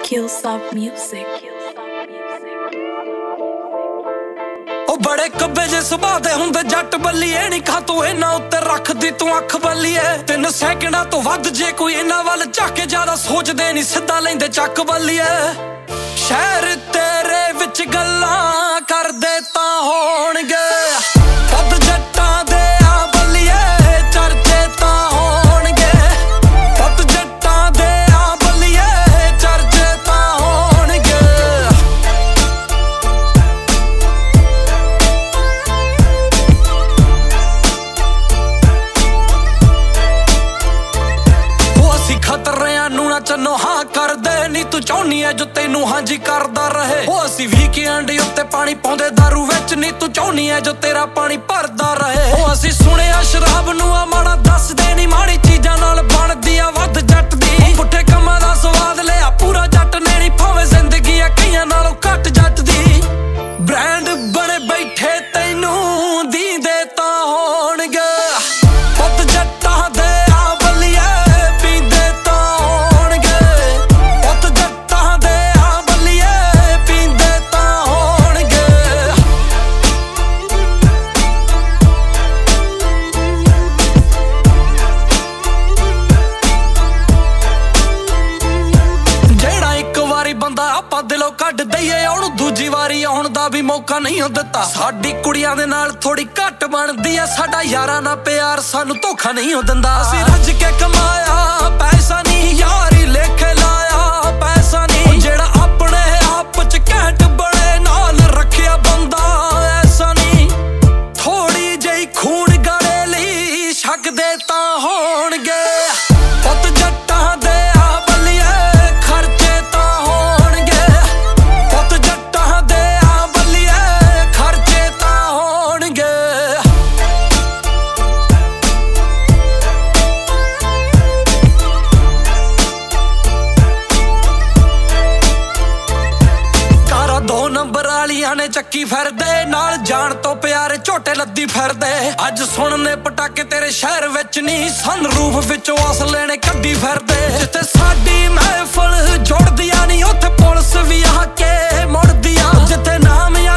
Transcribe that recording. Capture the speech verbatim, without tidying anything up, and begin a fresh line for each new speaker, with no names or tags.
Killsoft Music।
ਉਹ ਬੜੇ ਕੱਬੇ ਜੇ ਸੁਭਾਅ ਦੇ ਹੁੰਦੇ ਜੱਟ ਬੱਲੀਏ ਨੀ ਖਾ ਤੂੰ ਇਹਨਾਂ ਉੱਤੇ ਰੱਖਦੀ ਤੂੰ ਅੱਖ ਬੱਲੀਏ ਤਿੰਨ ਸੈਕਿੰਡਾਂ ਤੋਂ ਵੱਧ ਜੇ ਕੋਈ ਇਹਨਾਂ ਵੱਲ ਝਾਕੇ ਜ਼ਿਆਦਾ ਸੋਚਦੇ ਨੀ ਸਿੱਧਾ ਲੈਂਦੇ ਚੱਕ ਬੱਲੀਏ ਸ਼ਹਿਰ ਤੇਰੇ ਵਿੱਚ ਗੱਲਾਂ ਕਰਦੇ ਤਾਂ ਹੋਣਗੇ ਵੱਧ ਜੱਟਾਂ ਦੇ ਆ ਬੱਲੀਏ ਚਰਚੇ ਤਾਂ ਹੋਣਗੇ ਵੱਧ ਜੱਟਾਂ ਦੇ ਆ ਬੱਲੀਏ ਚਰਚੇ ਤਾਂ ਹੋਣਗੇ ਉਹ ਅਸੀਂ ਖਤਰਿਆਂ ਨੂੰ ਨਾ ਚੰਨੋ ਹਾਂ ਕਰਦੇ ਨੀ ਤੂੰ ਚਾਹੁੰਨੀ ਐ ਜੋ ਤੈਨੂੰ ਹਾਂਜੀ ਕਰਦਾ ਰਹੇ ਉਹ ਅਸੀਂ ਵੀਕਐਂਡ ਉੱਤੇ ਪਾਣੀ ਪਾਉਂਦੇ ਦਾਰੂ ਵਿੱਚ ਨੀ ਤੂੰ ਚਾਹੁੰਨੀ ਐ ਜੋ ਤੇਰਾ ਪਾਣੀ ਭਰਦਾ ਰਹੇ ਉਹ ਅਸੀਂ ਸੁਣਿਆ ਸ਼ਰਾਬ ਨੂੰ ਆ ਮਾੜਾ ਦੱਸਦੇ ਨੀ ਮਾੜੀ ਚੀਜ਼ਾਂ ਨਾਲ ਬਣਦੀ ਆ ਵੱਧ ਜੱਟ ਦੀ ਪੁੱਠੇ ਕੰਮਾਂ ਦਾ ਸਵਾਦ ਲਿਆ ਪੂਰਾ ਜੱਟ ਨੇ ਨੀ ਭਾਵੇਂ ਜ਼ਿੰਦਗੀ ਆ ਕਈਆਂ ਨਾਲੋਂ ਘੱਟ ਜੱਟ ਦੀ ਬ੍ਰਾਂਡ ਬਣੇ ਬੈਠੇ ਤੈਨੂੰ ਦੀਂਦੇ ਤਾਂ ਹੋਣਗੇ ਵੱਧ ਜੱਟਾਂ ਦੇ ਆ ਬੱਲੀਏ ਪੀਂਦੇ ਤਾਂ ਹੋਣਗੇ ਵੱਧ ਜੱਟਾਂ ਦੇ ਆ ਬੱਲੀਏ ਪੀਂਦੇ ਤਾਂ ਹੋਣਗੇ ਜਿਹੜਾ ਇੱਕ ਵਾਰੀ ਬੰਦਾ ਆਪਾਂ ਦਿਲੋਂ ਕੱਢ ਦਈਏ ਉਹਨੂੰ ਦੂਜੀ ਵਾਰੀ ਆਉਣ ਦਾ ਵੀ ਮੌਕਾ ਨਹੀਂ ਦਿੱਤਾ ਸਾਡੀ ਕੁੜੀਆਂ ਦੇ ਨਾਲ ਥੋੜੀ ਘੱਟ ਬਣਦੀ ਆ ਸਾਡਾ ਯਾਰਾਂ ਨਾਲ ਪਿਆਰ ਸਾਨੂੰ ਧੋਖਾ ਨਹੀਂ ਦਿੰਦਾ ਅਸੀਂ ਰੱਜ ਕੇ ਕਮਾਇਆ ਪੈਸਾ ਨਹੀਂ ਯਾਰੀ ਲੇਖੇ ਲਾਇਆ ਪੈਸਾ ਨਹੀਂ ਜਿਹੜਾ ਆਪਣੇ ਆਪ ਚ ਘੈਂਟ ਬਣੇ ਨਾਲ ਰੱਖਿਆ ਬੰਦਾ ਐਸਾ ਨਹੀਂ ਥੋੜੀ ਜਿਹੀ ਖੂਨ ਗਾਲੇ ਲਈ ਛਕਦੇ ਤਾਂ ਹੋਣਗੇ ਪੁੱਤ ਜੱਟਾਂ ਦੇ ਆ ਬੱਲੀਏ ਖਰਚੇ ਤਾਂ ਹੋਣਗੇ ਪੁੱਤ ਜੱਟਾਂ ਦੇ ਆ ਬੱਲੀਏ ਖਰਚੇ ਤਾਂ ਹੋਣਗੇ ਕਾਰਾਂ ਦੋ ਨੰਬਰ ਵਾਲੀਆਂ ਨੇ ਚੱਕੀ ਫਿਰਦੇ ਨਾਲ ਜਾਣ ਤੋਂ ਪਿਆਰੇ ਝੋਟੇ ਲੱਦੀ ਫਿਰਦੇ ਅੱਜ ਸੁਣਨੇ ਪਟਾਕੇ ਤੇਰੇ ਸ਼ਹਿਰ ਵਿੱਚ ਨਹੀਂ ਸਨਰੂਫ ਵਿੱਚੋਂ ਅਸਲੇ ਨੇ ਕੱਢੀ ਫਿਰਦੇ ਜਿੱਥੇ ਸਾਡੀ ਮਹਿਫਲ ਜੁੜਦੀਆਂ ਨਹੀਂ ਉੱਥੇ ਪੁਲਿਸ ਵੀ ਆ ਕੇ ਮੁੜਦੀ ਆ ਜਿੱਥੇ ਨਾਮ